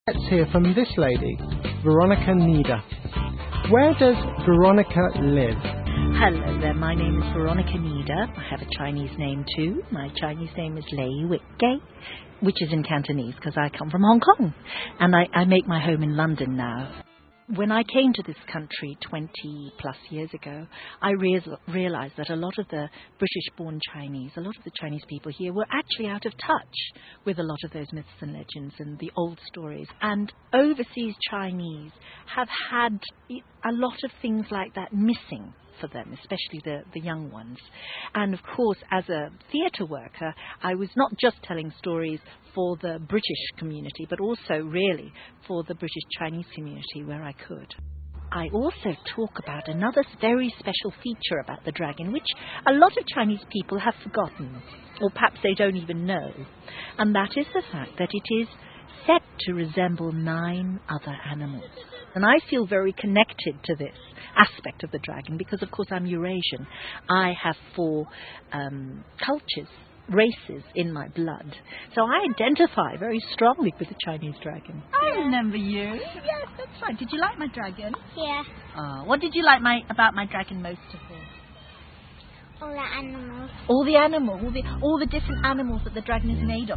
Let's hear from this lady, Veronica Nieder. Where does Veronica live? Hello there, my name is Veronica Nieder. I have a Chinese name too. My Chinese name is Lei Witgay, which is in Cantonese because I come from Hong Kong. And I make my home in London now. When I came to this country 20 plus years ago, I realized that a lot of the British-born Chinese, a lot of the Chinese people here were actually out of touch with a lot of those myths and legends and the old stories. And overseas Chinese have had a lot of things like that missing for them, especially the young ones. And of course, as a theatre worker, I was not just telling stories for the British community, but also really for the British Chinese community where I could. I also talk about another very special feature about the dragon, which a lot of Chinese people have forgotten, or perhaps they don't even know, and that is the fact that it is said to resemble 9 other animals. And I feel very connected to this aspect of the dragon because, of course, I'm Eurasian. I have 4 cultures, races in my blood. So I identify very strongly with the Chinese dragon. I remember you. Yes, that's right. Did you like my dragon? Yeah. What did you like about my dragon most of all? All the animals. All the animals, all the different animals that the dragon is made of.